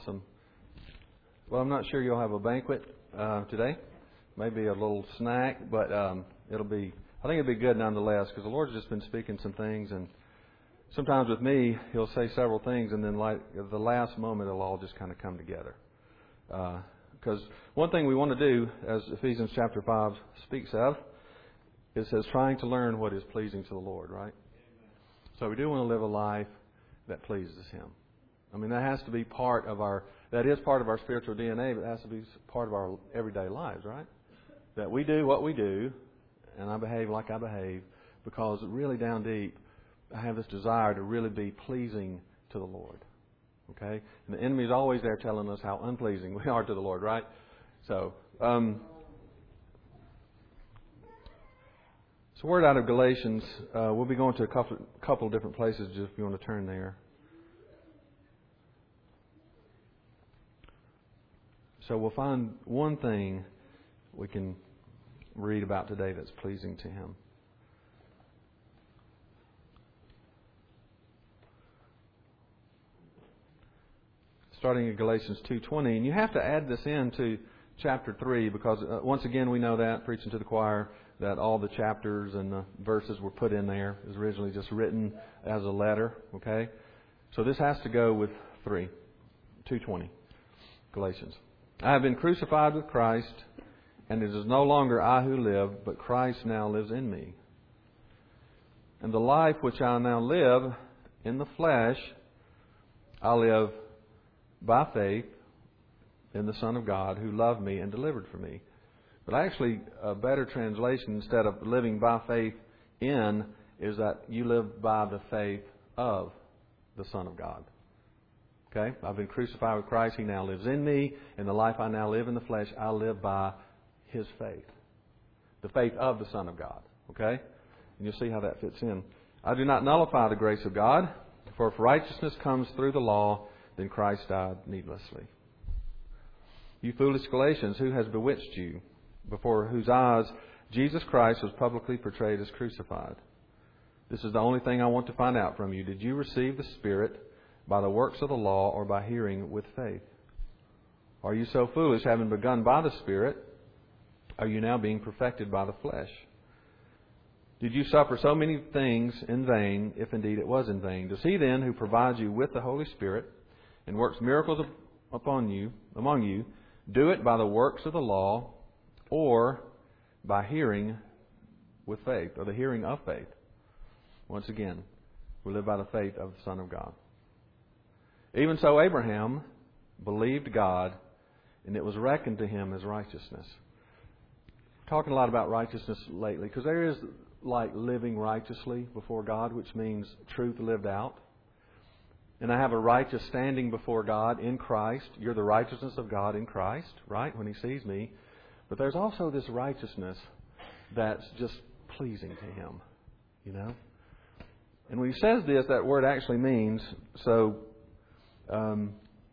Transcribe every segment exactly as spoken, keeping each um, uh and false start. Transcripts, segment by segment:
Awesome. Well, I'm not sure you'll have a banquet uh, today. Maybe a little snack, but um, it'll be, I think it'll be good nonetheless, because the Lord's just been speaking some things, and sometimes with me, He'll say several things, and then like at the last moment, it'll all just kind of come together. Because uh, one thing we want to do, as Ephesians chapter five speaks of, it says trying to learn what is pleasing to the Lord, right? So we do want to live a life that pleases Him. I mean, that has to be part of our, that is part of our spiritual D N A, but it has to be part of our everyday lives, right? That we do what we do, and I behave like I behave, because really down deep, I have this desire to really be pleasing to the Lord. Okay? And the enemy is always there telling us how unpleasing we are to the Lord, right? So, um, so word out of Galatians, uh, we'll be going to a couple, couple of different places just if you want to turn there. So we'll find one thing we can read about today that's pleasing to Him. Starting in Galatians two twenty, and you have to add this into chapter three, because uh, once again we know that, preaching to the choir, that all the chapters and the verses were put in there. It was originally just written as a letter, okay? So this has to go with three, two twenty, Galatians. I have been crucified with Christ, and it is no longer I who live, but Christ now lives in me. And the life which I now live in the flesh, I live by faith in the Son of God who loved me and delivered for me. But actually, a better translation, instead of living by faith in, is that you live by the faith of the Son of God. Okay? I've been crucified with Christ. He now lives in me. And the life I now live in the flesh, I live by His faith. The faith of the Son of God. Okay? And you'll see how that fits in. I do not nullify the grace of God, for if righteousness comes through the law, then Christ died needlessly. You foolish Galatians, who has bewitched you, before whose eyes Jesus Christ was publicly portrayed as crucified? This is the only thing I want to find out from you. Did you receive the Spirit by the works of the law, or by hearing with faith? Are you so foolish, having begun by the Spirit, are you now being perfected by the flesh? Did you suffer so many things in vain, if indeed it was in vain? Does He then, who provides you with the Holy Spirit and works miracles upon you, among you, do it by the works of the law, or by hearing with faith, or the hearing of faith? Once again, we live by the faith of the Son of God. Even so, Abraham believed God, and it was reckoned to him as righteousness. We're talking a lot about righteousness lately, because there is like living righteously before God, which means truth lived out. And I have a righteous standing before God in Christ. You're the righteousness of God in Christ, right, when He sees me. But there's also this righteousness that's just pleasing to Him, you know. And when He says this, that word actually means, so, um,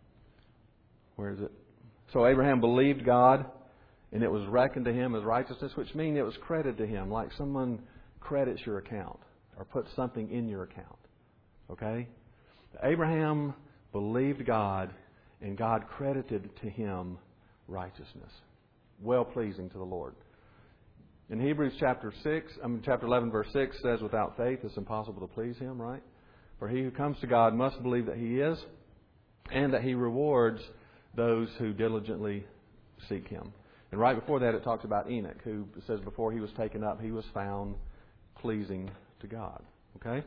where is it? So Abraham believed God, and it was reckoned to him as righteousness, which means it was credited to him, like someone credits your account or puts something in your account. Okay? Abraham believed God, and God credited to him righteousness, well pleasing to the Lord. In Hebrews chapter six, I mean chapter eleven, verse six says, "Without faith, it's impossible to please Him." Right? For he who comes to God must believe that He is, and that He rewards those who diligently seek Him. And right before that, it talks about Enoch, who says before he was taken up, he was found pleasing to God. Okay?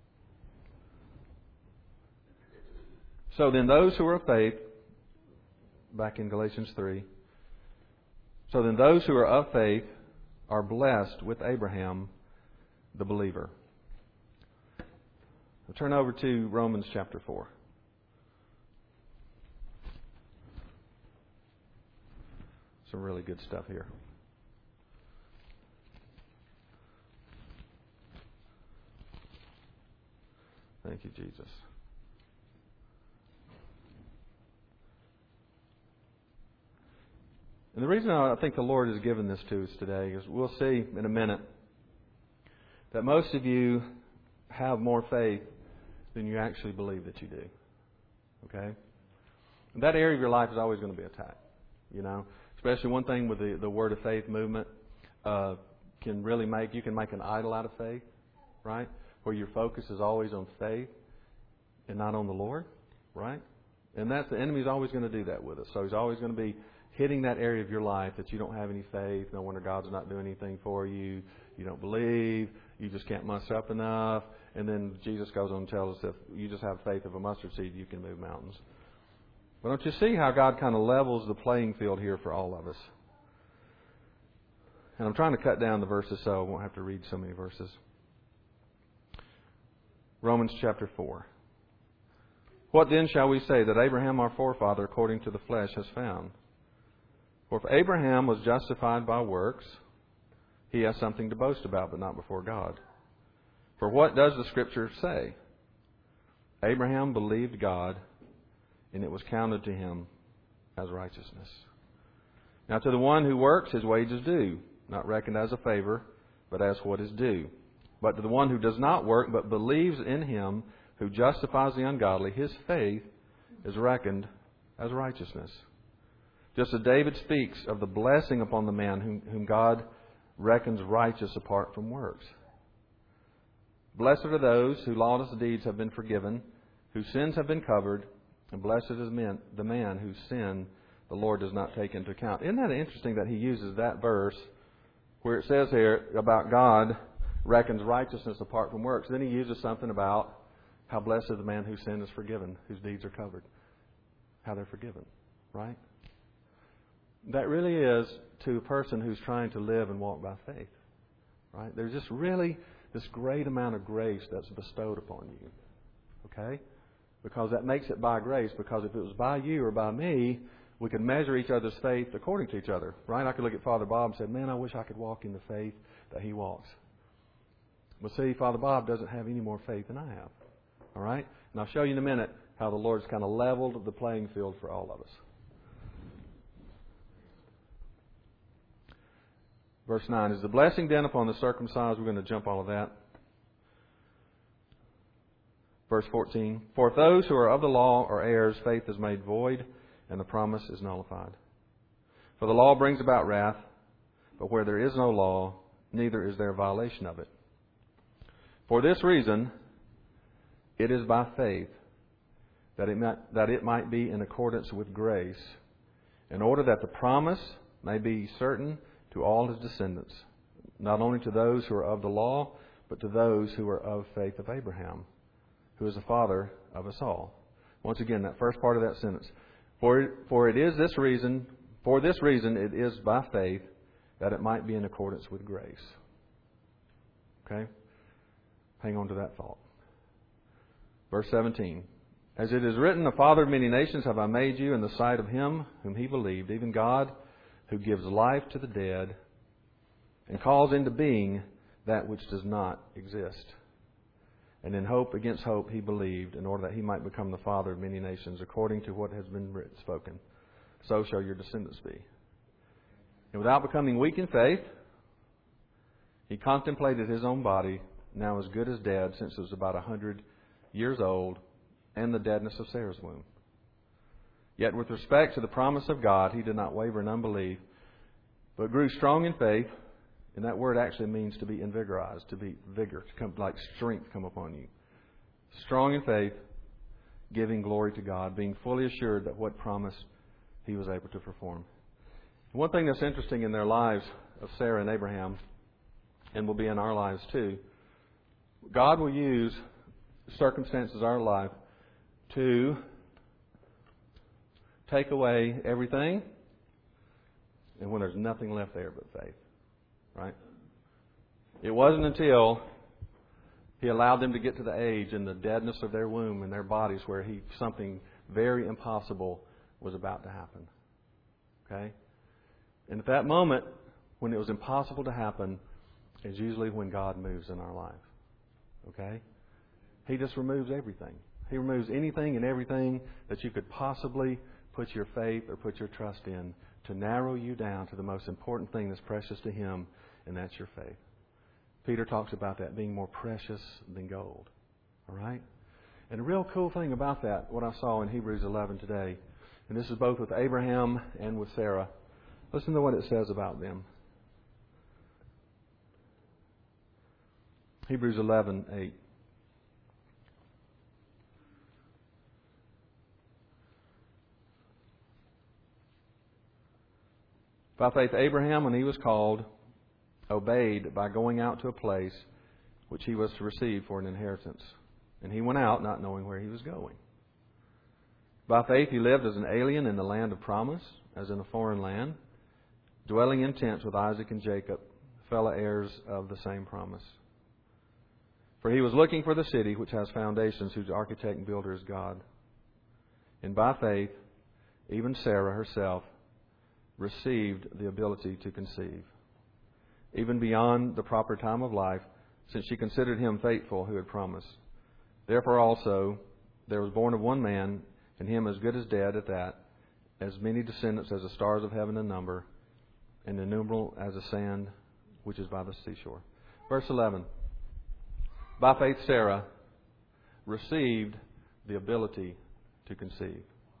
So then those who are of faith, back in Galatians three, so then those who are of faith are blessed with Abraham, the believer. We'll turn over to Romans chapter four. Some really good stuff here. Thank you, Jesus. And the reason I think the Lord has given this to us today is we'll see in a minute that most of you have more faith than you actually believe that you do. Okay? that area of your life is always going to be attacked. You know, especially one thing with the, the Word of Faith movement uh, can really make, you can make an idol out of faith, right? Where your focus is always on faith and not on the Lord, right? And that's, the enemy's always going to do that with us. So he's always going to be hitting that area of your life that you don't have any faith, no wonder God's not doing anything for you, you don't believe, you just can't muster up enough. And then Jesus goes on and tells us if you just have faith of a mustard seed, you can move mountains. But don't you see how God kind of levels the playing field here for all of us? And I'm trying to cut down the verses so I won't have to read so many verses. Romans chapter four. What then shall we say that Abraham our forefather according to the flesh has found? For if Abraham was justified by works, he has something to boast about, but not before God. For what does the Scripture say? Abraham believed God, and it was counted to him as righteousness. Now to the one who works, his wage is due, not reckoned as a favor, but as what is due. But to the one who does not work, but believes in him who justifies the ungodly, his faith is reckoned as righteousness. Just as David speaks of the blessing upon the man whom, whom God reckons righteous apart from works. Blessed are those whose lawless deeds have been forgiven, whose sins have been covered, and blessed is men, the man whose sin the Lord does not take into account. Isn't that interesting that he uses that verse where it says here about God reckons righteousness apart from works. Then he uses something about how blessed is the man whose sin is forgiven, whose deeds are covered. How they're forgiven, right? That really is to a person who's trying to live and walk by faith, right? There's just really this great amount of grace that's bestowed upon you, okay? Because that makes it by grace, because if it was by you or by me, we could measure each other's faith according to each other, right? I could look at Father Bob and say, man, I wish I could walk in the faith that he walks. But see, Father Bob doesn't have any more faith than I have, all right? And I'll show you in a minute how the Lord's kind of leveled the playing field for all of us. Verse nine, is the blessing then upon the circumcised? We're going to jump all of that. Verse fourteen, for if those who are of the law are heirs, faith is made void, and the promise is nullified. For the law brings about wrath, but where there is no law, neither is there a violation of it. For this reason, it is by faith that it might, that it might be in accordance with grace, in order that the promise may be certain to all his descendants, not only to those who are of the law, but to those who are of faith of Abraham, who is the father of us all. Once again, that first part of that sentence. For, for it is this reason, for this reason it is by faith that it might be in accordance with grace. Okay? Hang on to that thought. Verse seventeen. As it is written, the Father of many nations have I made you in the sight of him whom he believed, even God, who gives life to the dead and calls into being that which does not exist. And in hope against hope he believed, in order that he might become the father of many nations, according to what has been written, spoken. So shall your descendants be. And without becoming weak in faith, he contemplated his own body, now as good as dead, since it was about a hundred years old, and the deadness of Sarah's womb. Yet with respect to the promise of God, he did not waver in unbelief, but grew strong in faith. And that word actually means to be invigorized, to be vigor, to come like strength come upon you. Strong in faith, giving glory to God, being fully assured that what promise he was able to perform. And one thing that's interesting in their lives of Sarah and Abraham, and will be in our lives too, God will use circumstances of our life to take away everything, and when there's nothing left there but faith. Right? It wasn't until he allowed them to get to the age and the deadness of their womb and their bodies where he something very impossible was about to happen. Okay? And at that moment, when it was impossible to happen, is usually when God moves in our life. Okay? He just removes everything. He removes anything and everything that you could possibly put your faith or put your trust in to narrow you down to the most important thing that's precious to him, and that's your faith. Peter talks about that being more precious than gold. All right? And the real cool thing about that, what I saw in Hebrews eleven today, And this is both with Abraham and with Sarah. Listen to what it says about them. Hebrews eleven eight. By faith, Abraham, when he was called, obeyed by going out to a place which he was to receive for an inheritance. And he went out not knowing where he was going. By faith, he lived as an alien in the land of promise, as in a foreign land, dwelling in tents with Isaac and Jacob, fellow heirs of the same promise. For he was looking for the city which has foundations, whose architect and builder is God. And by faith, even Sarah herself received the ability to conceive, even beyond the proper time of life, since she considered him faithful who had promised. Therefore also there was born of one man, and him as good as dead at that, as many descendants as the stars of heaven in number, and innumerable as the sand which is by the seashore. Verse eleven. By faith Sarah received the ability to conceive,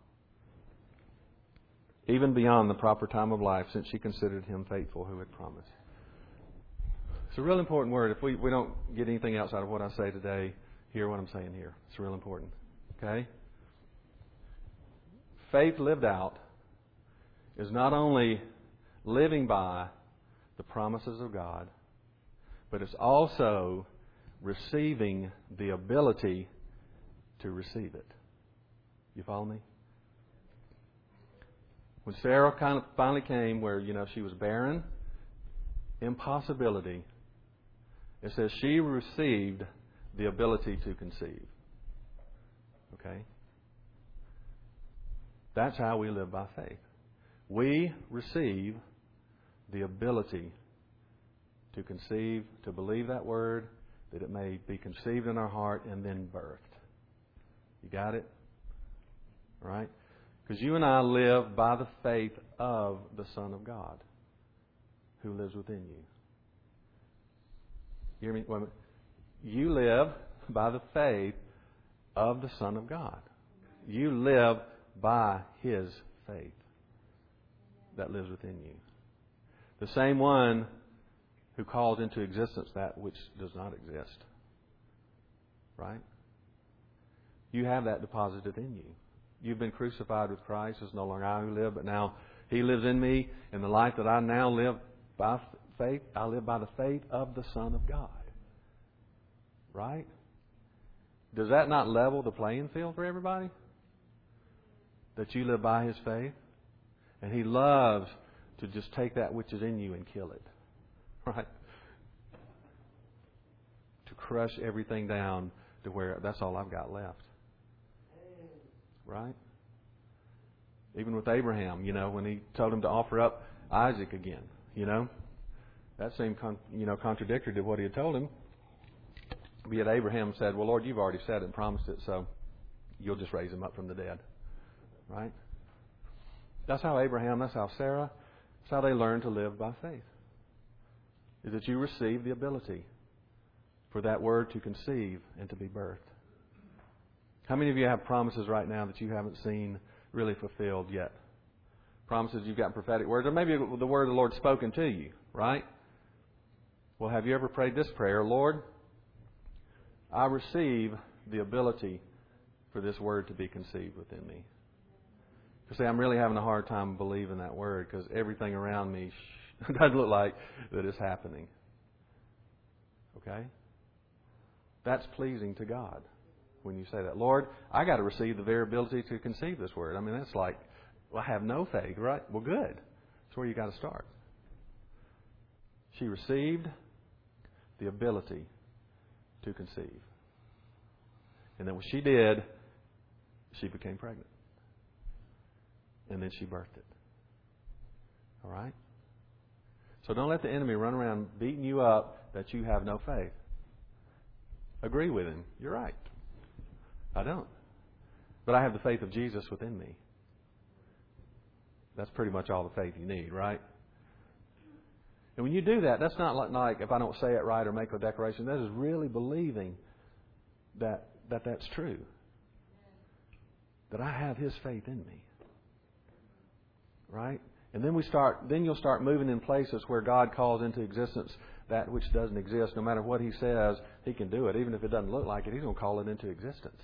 even beyond the proper time of life, since she considered him faithful who had promised. It's a real important word. If we, we don't get anything else out of what I say today, hear what I'm saying here. It's real important. Okay? Faith lived out is not only living by the promises of God, but it's also receiving the ability to receive it. You follow me? When Sarah kind of finally came where, you know, she was barren, impossibility, it says she received the ability to conceive. Okay? That's how we live by faith. We receive the ability to conceive, to believe that word, that it may be conceived in our heart and then birthed. You got it? Right? Because you and I live by the faith of the Son of God who lives within you. You hear me? Wait a minute. You live by the faith of the Son of God. You live by His faith that lives within you. The same one who calls into existence that which does not exist. Right? You have that deposited in you. You've been crucified with Christ. It's no longer I who live, but now He lives in me. And the life that I now live by faith, I live by the faith of the Son of God. Right? Does that not level the playing field for everybody? That you live by His faith? And He loves to just take that which is in you and kill it. Right? To crush everything down to where that's all I've got left. Right? Even with Abraham, you know, when he told him to offer up Isaac again, you know, that seemed, con- you know, contradictory to what he had told him. But yet Abraham said, well, Lord, you've already said it and promised it, so you'll just raise him up from the dead. Right? That's how Abraham, that's how Sarah, that's how they learned to live by faith. Is that you receive the ability for that word to conceive and to be birthed. How many of you have promises right now that you haven't seen really fulfilled yet? Promises you've got prophetic words, or maybe the word of the Lord's spoken to you, right? Well, have you ever prayed this prayer? Lord, I receive the ability for this word to be conceived within me. You see, I'm really having a hard time believing that word because everything around me doesn't look like that it's happening. Okay? That's pleasing to God when you say that. Lord, I got to receive the very ability to conceive this word. I mean, that's like, well, I have no faith, right? Well, good. That's where you got to start. She received the ability to conceive. And then when she did, she became pregnant. And then she birthed it. All right? So don't let the enemy run around beating you up that you have no faith. Agree with him. You're right. I don't. But I have the faith of Jesus within me. That's pretty much all the faith you need, right? And when you do that, that's not like, like if I don't say it right or make a declaration. That is really believing that, that that's true. That I have His faith in me. Right? And then we start. Then you'll start moving in places where God calls into existence that which doesn't exist. No matter what He says, He can do it. Even if it doesn't look like it, He's going to call it into existence.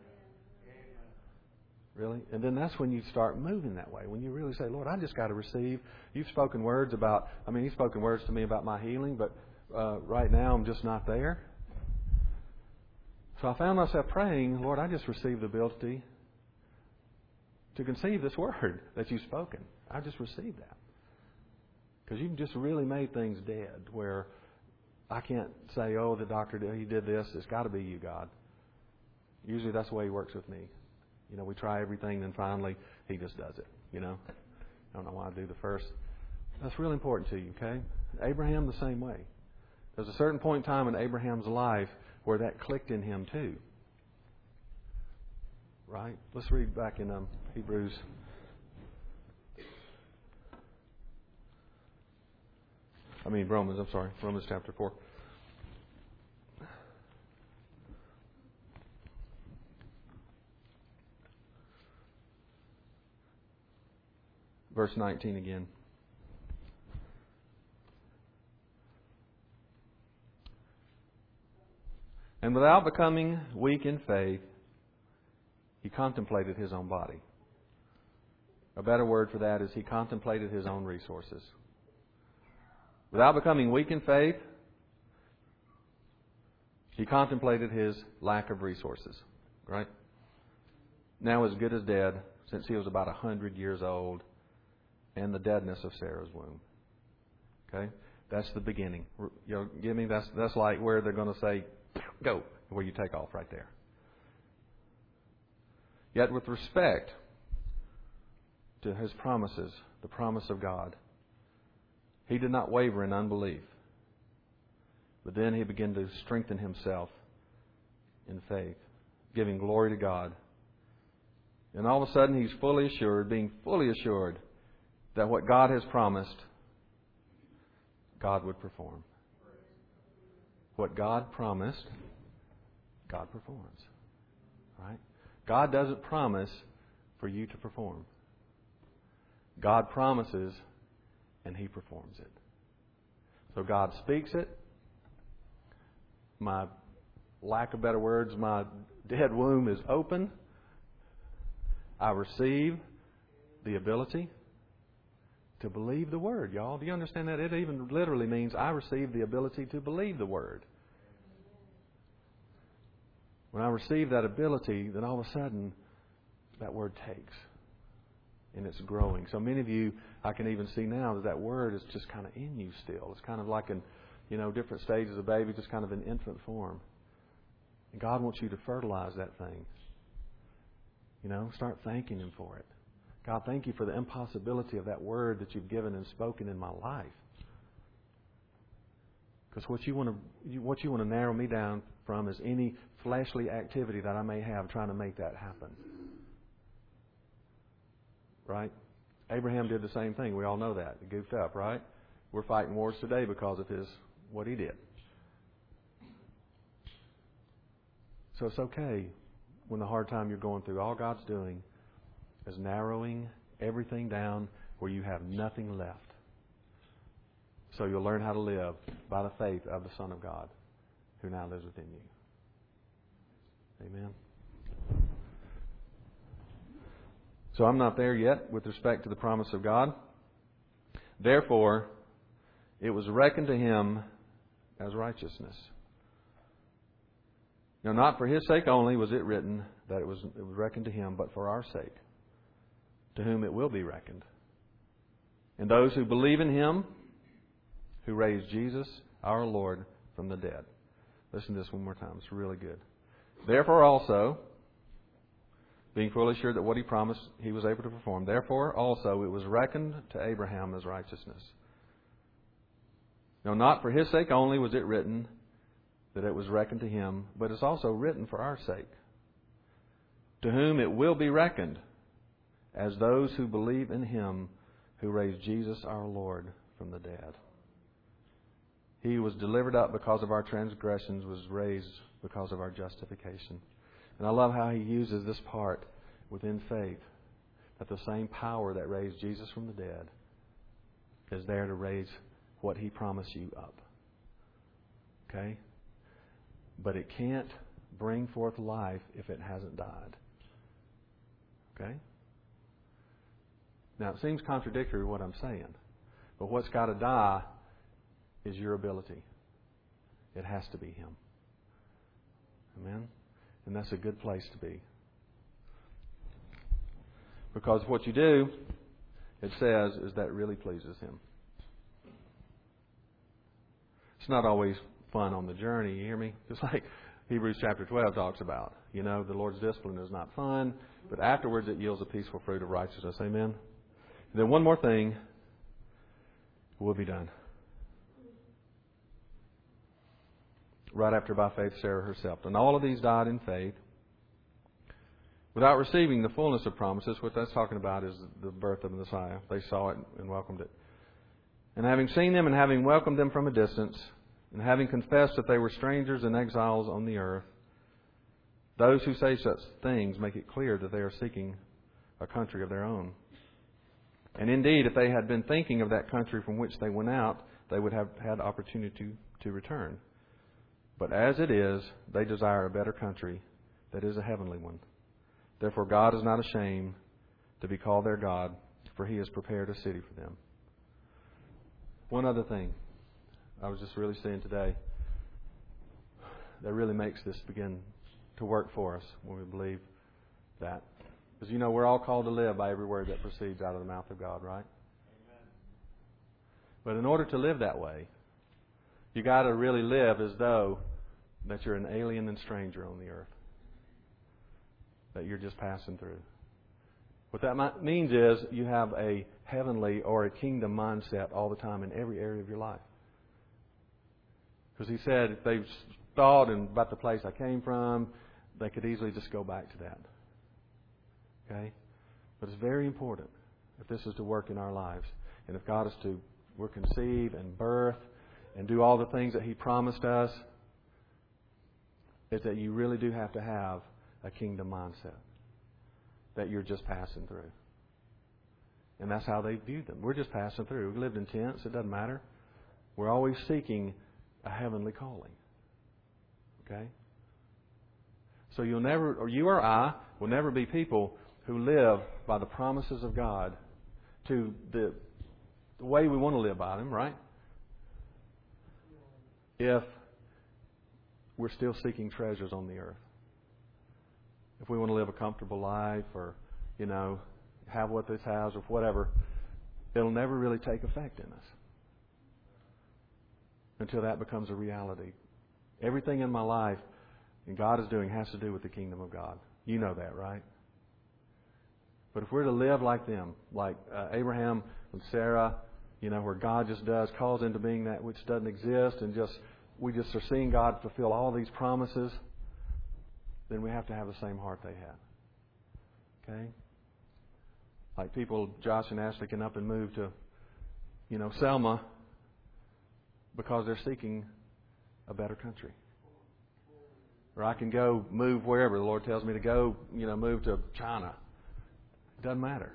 Really? And then that's when you start moving that way. When you really say, Lord, I just got to receive. You've spoken words about, I mean, He's spoken words to me about my healing, but uh, right now I'm just not there. So I found myself praying, Lord, I just received the ability to conceive this word that you've spoken. I just received that. Because you've just really made things dead where I can't say, oh, the doctor, did, he did this. It's got to be you, God. Usually that's the way He works with me. You know, we try everything, then finally He just does it, you know. I don't know why I do the first. That's really important to you, okay? Abraham the same way. There's a certain point in time in Abraham's life where that clicked in him too. Right? Let's read back in um, Hebrews. I mean, Romans, I'm sorry. Romans chapter four. Verse nineteen again. And without becoming weak in faith, he contemplated his own body. A better word for that is he contemplated his own resources. Without becoming weak in faith, he contemplated his lack of resources. Right? Now as good as dead, since he was about a hundred years old, and the deadness of Sarah's womb. Okay? That's the beginning. You know, give me that's that's like where they're going to say, go, where you take off right there. Yet with respect to his promises, the promise of God, he did not waver in unbelief. But then he began to strengthen himself in faith, giving glory to God. And all of a sudden he's fully assured, being fully assured, that what God has promised, God would perform. What God promised, God performs. Right? God doesn't promise for you to perform. God promises and He performs it. So God speaks it. My lack of better words, my dead womb is open. I receive the ability to believe the Word, y'all. Do you understand that? It even literally means I receive the ability to believe the Word. When I receive that ability, then all of a sudden, that Word takes. And it's growing. So many of you, I can even see now that that Word is just kind of in you still. It's kind of like in, you know, different stages of baby, just kind of in infant form. And God wants you to fertilize that thing. You know, start thanking Him for it. God, thank you for the impossibility of that word that you've given and spoken in my life. Because what you want to what you want to narrow me down from is any fleshly activity that I may have trying to make that happen. Right? Abraham did the same thing. We all know that. He goofed up, right? We're fighting wars today because of his what he did. So it's okay when the hard time you're going through. All God's doing is narrowing everything down where you have nothing left. So you'll learn how to live by the faith of the Son of God who now lives within you. Amen. So I'm not there yet with respect to the promise of God. Therefore, it was reckoned to him as righteousness. Now, not for his sake only was it written that it was, it was reckoned to him, but for our sake, to whom it will be reckoned. And those who believe in Him, who raised Jesus, our Lord, from the dead. Listen to this one more time. It's really good. Therefore also, being fully assured that what He promised He was able to perform, therefore also it was reckoned to Abraham as righteousness. Now, not for his sake only was it written that it was reckoned to him, but it's also written for our sake, to whom it will be reckoned as those who believe in Him who raised Jesus our Lord from the dead. He was delivered up because of our transgressions, was raised because of our justification. And I love how he uses this part within faith. that the same power that raised Jesus from the dead is there to raise what He promised you up. Okay? But it can't bring forth life if it hasn't died. Okay? Now, it seems contradictory to what I'm saying. But what's got to die is your ability. It has to be Him. Amen? And that's a good place to be. Because what you do, it says, is that really pleases Him. It's not always fun on the journey, you hear me? Just like Hebrews chapter twelve talks about. You know, the Lord's discipline is not fun, but afterwards it yields a peaceful fruit of righteousness. Amen? And then one more thing, we'll be done. Right after by faith Sarah herself. And all of these died in faith, without receiving the fullness of promises. What that's talking about is the birth of the Messiah. They saw it and welcomed it. And having seen them and having welcomed them from a distance, and having confessed that they were strangers and exiles on the earth, those who say such things make it clear that they are seeking a country of their own. And indeed, if they had been thinking of that country from which they went out, they would have had opportunity to, to return. But as it is, they desire a better country that is a heavenly one. Therefore God is not ashamed to be called their God, for He has prepared a city for them. One other thing I was just really seeing today that really makes this begin to work for us when we believe that. Because, you know, we're all called to live by every word that proceeds out of the mouth of God, right? Amen. But in order to live that way, you got to really live as though that you're an alien and stranger on the earth. That you're just passing through. What that means is you have a heavenly or a kingdom mindset all the time in every area of your life. Because He said if they've thought about the place I came from, they could easily just go back to that. Okay? But it's very important if this is to work in our lives. And if God is to we're conceive and birth and do all the things that He promised us, is that you really do have to have a kingdom mindset. That you're just passing through. And that's how they viewed them. We're just passing through. We lived in tents. It doesn't matter. We're always seeking a heavenly calling. Okay? So you'll never, or you or I, will never be people who live by the promises of God to the, the way we want to live by them, right? If we're still seeking treasures on the earth. If we want to live a comfortable life or, you know, have what this has or whatever, it'll never really take effect in us until that becomes a reality. Everything in my life and God is doing has to do with the kingdom of God. You know that, right? But if we're to live like them, like uh, Abraham and Sarah, you know, where God just does, calls into being that which doesn't exist, and just we just are seeing God fulfill all these promises, then we have to have the same heart they had. Okay? Like people, Josh and Ashley can up and move to, you know, Selma because they're seeking a better country. Or I can go move wherever the Lord tells me to go, you know, move to China. It doesn't matter.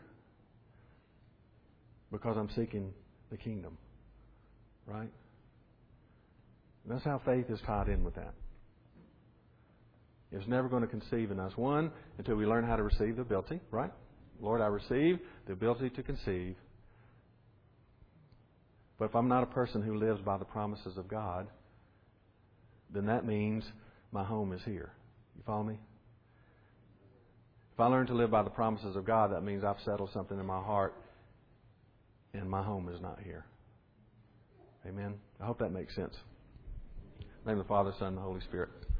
Because I'm seeking the kingdom. Right? And that's how faith is tied in with that. It's never going to conceive in us. One, until we learn how to receive the ability, right? Lord, I receive the ability to conceive. But if I'm not a person who lives by the promises of God, then that means my home is here. You follow me? If I learn to live by the promises of God, that means I've settled something in my heart and my home is not here. Amen? I hope that makes sense. In the name of the Father, Son, and the Holy Spirit.